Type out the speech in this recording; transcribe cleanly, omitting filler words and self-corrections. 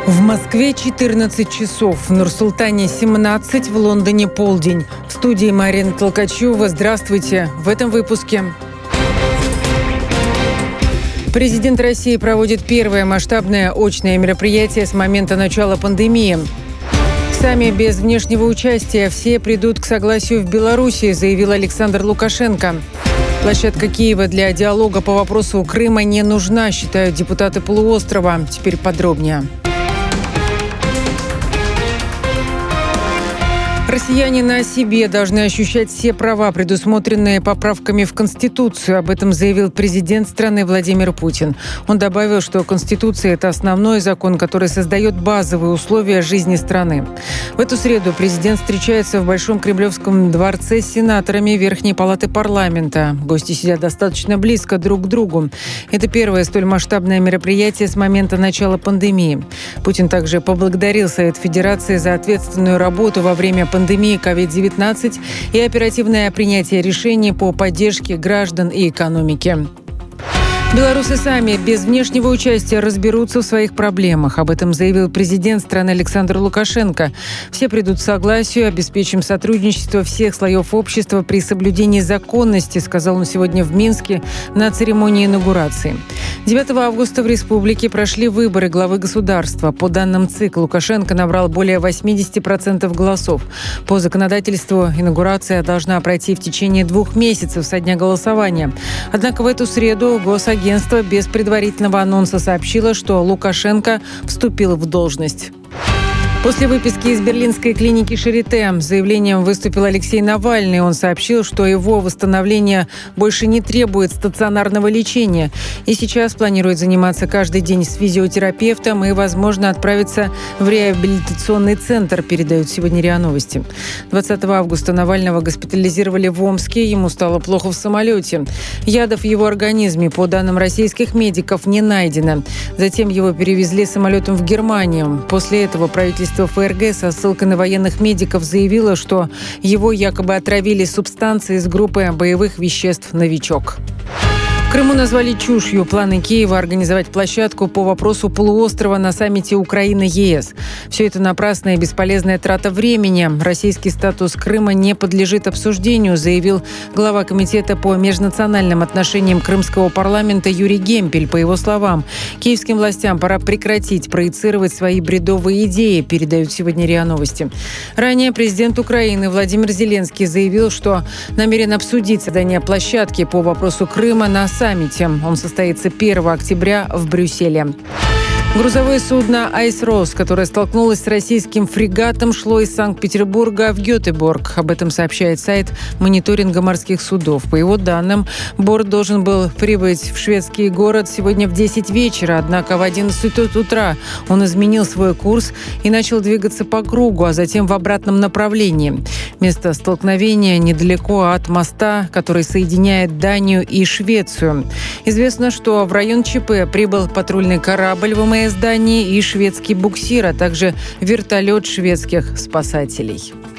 В Москве 14 часов, в Нур-Султане 17, в Лондоне полдень. В студии Марина Толкачева. Здравствуйте. В этом выпуске. Президент России проводит первое масштабное очное мероприятие с момента начала пандемии. Сами без внешнего участия все придут к согласию в Беларуси, заявил Александр Лукашенко. Площадка Киева для диалога по вопросу Крыма не нужна, считают депутаты полуострова. Теперь подробнее. Россияне на себе должны ощущать все права, предусмотренные поправками в Конституцию. Об этом заявил президент страны Владимир Путин. Он добавил, что Конституция – это основной закон, который создает базовые условия жизни страны. В эту среду президент встречается в Большом Кремлевском дворце с сенаторами Верхней палаты парламента. Гости сидят достаточно близко друг к другу. Это первое столь масштабное мероприятие с момента начала пандемии. Путин также поблагодарил Совет Федерации за ответственную работу во время пандемии COVID-19 и оперативное принятие решений по поддержке граждан и экономики. Белорусы сами без внешнего участия разберутся в своих проблемах. Об этом заявил президент страны Александр Лукашенко. Все придут к согласию, обеспечим сотрудничество всех слоев общества при соблюдении законности, сказал он сегодня в Минске на церемонии инаугурации. 9 августа в республике прошли выборы главы государства. По данным ЦИК, Лукашенко набрал более 80% голосов. По законодательству инаугурация должна пройти в течение 2 месяцев со дня голосования. Однако в эту среду Госагентство без предварительного анонса сообщило, что Лукашенко вступил в должность. После выписки из берлинской клиники Шарите с заявлением выступил Алексей Навальный. Он сообщил, что его восстановление больше не требует стационарного лечения. И сейчас планирует заниматься каждый день с физиотерапевтом и, возможно, отправиться в реабилитационный центр, передают сегодня РИА Новости. 20 августа Навального госпитализировали в Омске. Ему стало плохо в самолете. Ядов в его организме, по данным российских медиков, не найдено. Затем его перевезли самолетом в Германию. После этого правительство ФРГ со ссылкой на военных медиков заявило, что его якобы отравили субстанцией из группы боевых веществ «Новичок». В Крыму назвали чушью планы Киева организовать площадку по вопросу полуострова на саммите Украина-ЕС. Все это напрасная и бесполезная трата времени. Российский статус Крыма не подлежит обсуждению, заявил глава комитета по межнациональным отношениям крымского парламента Юрий Гемпель. По его словам, киевским властям пора прекратить проецировать свои бредовые идеи, передают сегодня РИА Новости. Ранее президент Украины Владимир Зеленский заявил, что намерен обсудить создание площадки по вопросу Крыма на саммите. Он состоится 1 октября в Брюсселе. Грузовое судно «Айс Росс», которое столкнулось с российским фрегатом, шло из Санкт-Петербурга в Гетеборг. Об этом сообщает сайт мониторинга морских судов. По его данным, борт должен был прибыть в шведский город сегодня в 10 вечера, однако в 11 утра он изменил свой курс и начал двигаться по кругу, а затем в обратном направлении. Место столкновения недалеко от моста, который соединяет Данию и Швецию. Известно, что в район ЧП прибыл патрульный корабль ВМС Дании и шведский буксир, а также вертолет шведских спасателей.